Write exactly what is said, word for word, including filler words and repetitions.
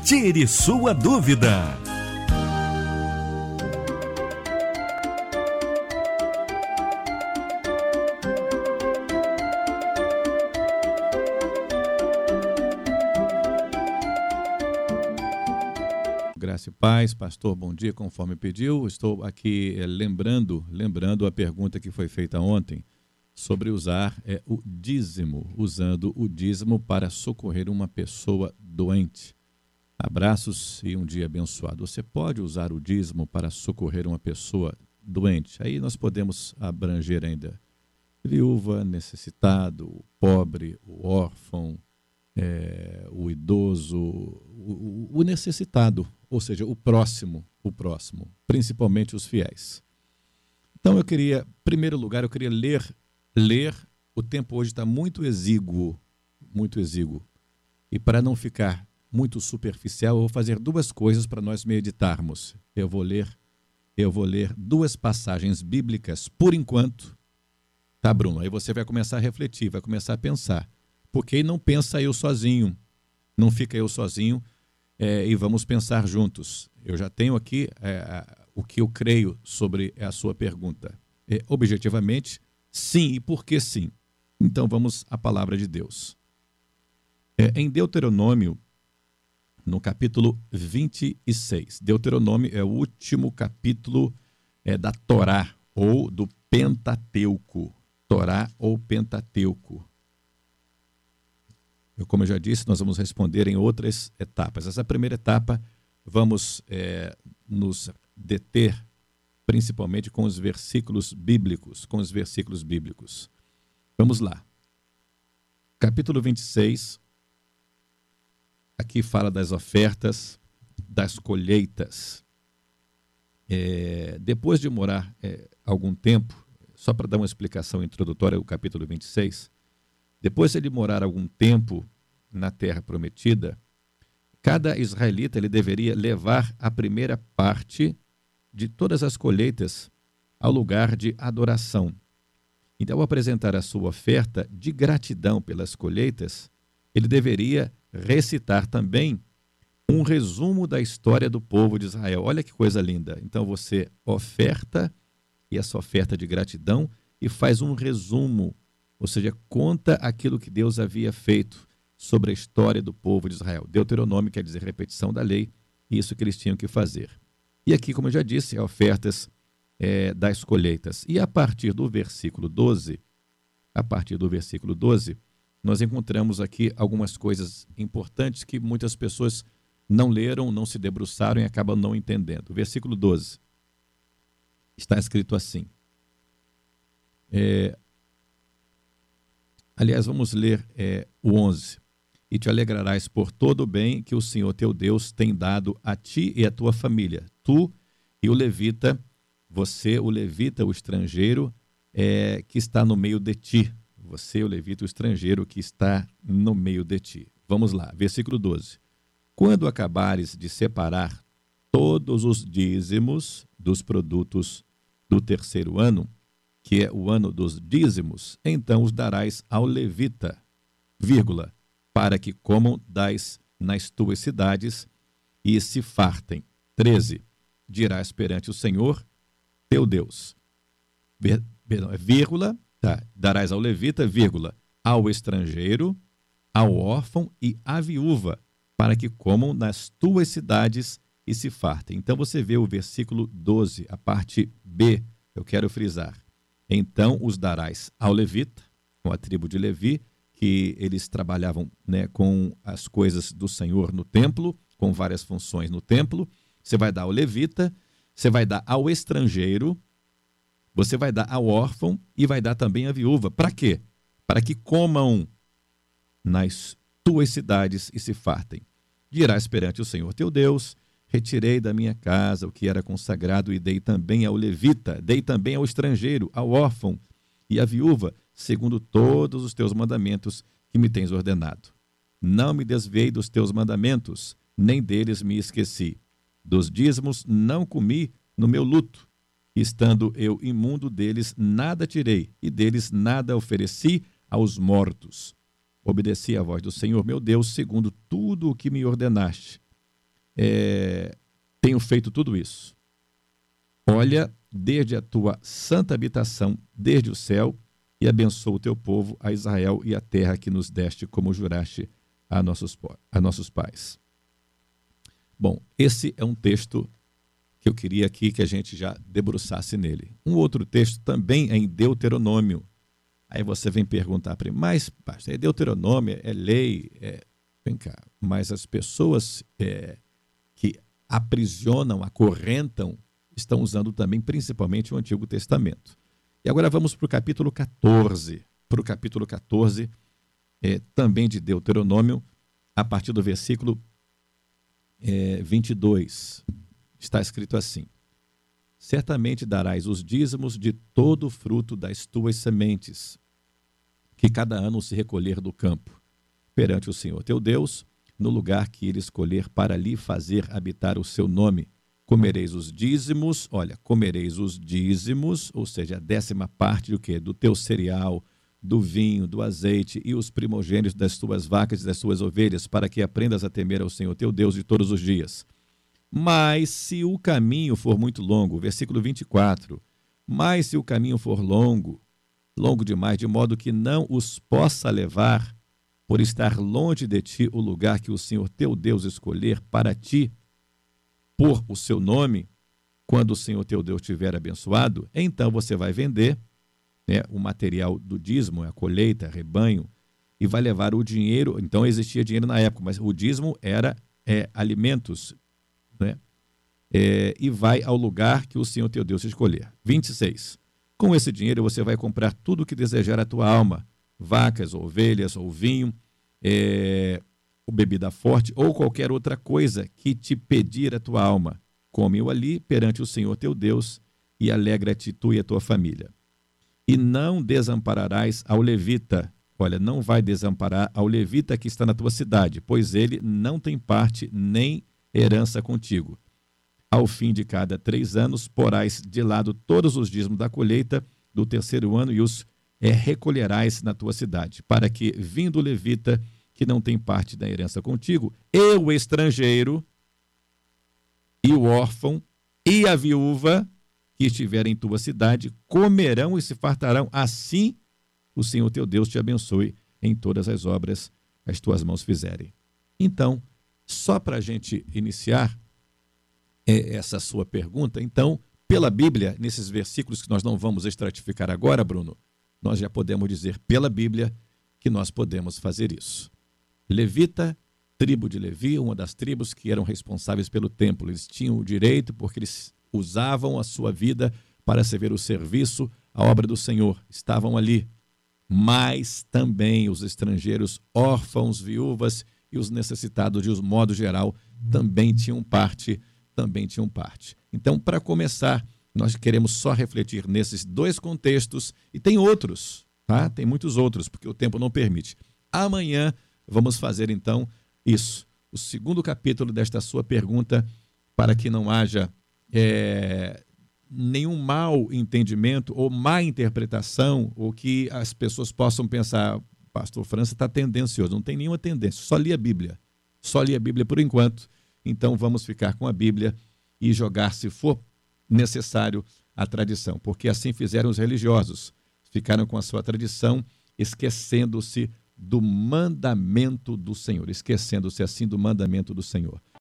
Tire sua dúvida. Graça e paz, pastor, bom dia, conforme pediu. Estou aqui é, lembrando, lembrando a pergunta que foi feita ontem sobre usar é, o dízimo, usando o dízimo para socorrer uma pessoa doente. Abraços e um dia abençoado. Você pode usar o dízimo para socorrer uma pessoa doente? Aí nós podemos abranger ainda viúva, necessitado, o pobre, o órfão, é, o idoso, o, o necessitado, ou seja, o próximo, o próximo, principalmente os fiéis. Então eu queria, em primeiro lugar, eu queria ler, ler, o tempo hoje está muito exíguo, muito exíguo, e para não ficar muito superficial, eu vou fazer duas coisas para nós meditarmos. Eu vou ler, eu vou ler duas passagens bíblicas, por enquanto, tá, Bruno? Aí você vai começar a refletir, vai começar a pensar, porque aí não pensa eu sozinho, não fica eu sozinho, é, e vamos pensar juntos. Eu já tenho aqui é, o que eu creio sobre a sua pergunta. É, objetivamente, sim, e por que sim? Então vamos à palavra de Deus. É, em Deuteronômio, no capítulo vinte e seis. Deuteronômio é o último capítulo é, da Torá, ou do Pentateuco. Torá ou Pentateuco. Eu, como eu já disse, nós vamos responder em outras etapas. Essa primeira etapa, vamos é, nos deter principalmente com os versículos bíblicos, com os versículos bíblicos. Vamos lá. Capítulo vinte e seis. Aqui fala das ofertas, das colheitas. É, depois de morar é, algum tempo, só para dar uma explicação introdutória, o capítulo vinte e seis, depois de ele morar algum tempo na terra prometida, cada israelita ele deveria levar a primeira parte de todas as colheitas ao lugar de adoração. Então, ao apresentar a sua oferta de gratidão pelas colheitas, ele deveria recitar também um resumo da história do povo de Israel. Olha que coisa linda. Então você oferta, e essa oferta de gratidão, e faz um resumo, ou seja, conta aquilo que Deus havia feito sobre a história do povo de Israel. Deuteronômio quer dizer repetição da lei, isso que eles tinham que fazer. E aqui, como eu já disse, é ofertas é, das colheitas. E a partir do versículo doze, a partir do versículo doze, nós encontramos aqui algumas coisas importantes que muitas pessoas não leram, não se debruçaram e acabam não entendendo. Versículo doze. Está escrito assim. É, aliás, vamos ler é, o onze. E te alegrarás por todo o bem que o Senhor teu Deus tem dado a ti e a tua família. Tu e o levita, você, o levita, o estrangeiro, é, que está no meio de ti. Você, o levita, o estrangeiro que está no meio de ti. Vamos lá, versículo doze. Quando acabares de separar todos os dízimos dos produtos do terceiro ano, que é o ano dos dízimos, então os darás ao levita, vírgula, para que comam das nas tuas cidades e se fartem. treze. Dirás perante o Senhor, teu Deus. Ver, perdão, é vírgula, Tá. Darás ao levita, vírgula, ao estrangeiro, ao órfão e à viúva, para que comam nas tuas cidades e se fartem. Então você vê o versículo doze, a parte B, eu quero frisar. Então os darás ao levita, com a tribo de Levi, que eles trabalhavam, né, com as coisas do Senhor no templo, com várias funções no templo. Você vai dar ao levita, você vai dar ao estrangeiro, você vai dar ao órfão e vai dar também à viúva. Para quê? Para que comam nas tuas cidades e se fartem. Dirás perante o Senhor teu Deus, retirei da minha casa o que era consagrado e dei também ao levita, dei também ao estrangeiro, ao órfão e à viúva, segundo todos os teus mandamentos que me tens ordenado. Não me desviei dos teus mandamentos, nem deles me esqueci. Dos dízimos não comi no meu luto. Estando eu imundo deles, nada tirei, e deles nada ofereci aos mortos. Obedeci à voz do Senhor meu Deus, segundo tudo o que me ordenaste. é, tenho feito tudo isso. Olha, desde a tua santa habitação, desde o céu, e abençoa o teu povo, a Israel e a terra que nos deste, como juraste a nossos, a nossos pais. Bom, esse é um texto que eu queria aqui que a gente já debruçasse nele. Um outro texto também é em Deuteronômio. Aí você vem perguntar para mim, mas pastor, é Deuteronômio, é lei, é... vem cá, mas as pessoas é, que aprisionam, acorrentam, estão usando também principalmente o Antigo Testamento. E agora vamos para o capítulo quatorze. Para o capítulo quatorze, é, também de Deuteronômio, a partir do versículo é, vinte e dois. Está escrito assim: certamente darás os dízimos de todo o fruto das tuas sementes, que cada ano se recolher do campo, perante o Senhor teu Deus, no lugar que ele escolher para ali fazer habitar o seu nome. Comereis os dízimos, olha, comereis os dízimos, ou seja, a décima parte do quê? Do teu cereal, do vinho, do azeite e os primogênitos das tuas vacas e das tuas ovelhas, para que aprendas a temer ao Senhor teu Deus de todos os dias. Mas se o caminho for muito longo, versículo vinte e quatro, mas se o caminho for longo, longo demais, de modo que não os possa levar, por estar longe de ti o lugar que o Senhor teu Deus escolher para ti, por o seu nome, quando o Senhor teu Deus tiver abençoado, então você vai vender, né, o material do dízimo, a colheita, rebanho, e vai levar o dinheiro. Então existia dinheiro na época, mas o dízimo era é, alimentos, né? É, e vai ao lugar que o Senhor teu Deus escolher. vinte e seis. Com esse dinheiro você vai comprar tudo o que desejar a tua alma, vacas, ou ovelhas, ou vinho, é, ou bebida forte, ou qualquer outra coisa que te pedir a tua alma. Come-o ali perante o Senhor teu Deus, e alegra-te tu e a tua família. E não desampararás ao levita. Olha, não vai desamparar ao levita que está na tua cidade, pois ele não tem parte nem herança contigo. Ao fim de cada três anos, porás de lado todos os dízimos da colheita do terceiro ano e os é, recolherás na tua cidade, para que, vindo o levita, que não tem parte da herança contigo, e o estrangeiro, e o órfão, e a viúva que estiver em tua cidade, comerão e se fartarão. Assim o Senhor teu Deus te abençoe em todas as obras que as tuas mãos fizerem. Então, só para a gente iniciar é, essa sua pergunta, então, pela Bíblia, nesses versículos que nós não vamos estratificar agora, Bruno, nós já podemos dizer pela Bíblia que nós podemos fazer isso. Levita, tribo de Levi, uma das tribos que eram responsáveis pelo templo. Eles tinham o direito porque eles usavam a sua vida para servir o serviço, a obra do Senhor. Estavam ali. Mas também os estrangeiros, órfãos, viúvas e os necessitados, de um modo geral, também tinham parte, também tinham parte. Então, para começar, nós queremos só refletir nesses dois contextos, e tem outros, tá? Tem muitos outros, porque o tempo não permite. Amanhã vamos fazer, então, isso, o segundo capítulo desta sua pergunta, para que não haja é, nenhum mau entendimento ou má interpretação, ou que as pessoas possam pensar, pastor França está tendencioso. Não tem nenhuma tendência, só li a Bíblia. Só li a Bíblia por enquanto. Então vamos ficar com a Bíblia e jogar, se for necessário, a tradição. Porque assim fizeram os religiosos. Ficaram com a sua tradição, esquecendo-se do mandamento do Senhor. Esquecendo-se assim do mandamento do Senhor.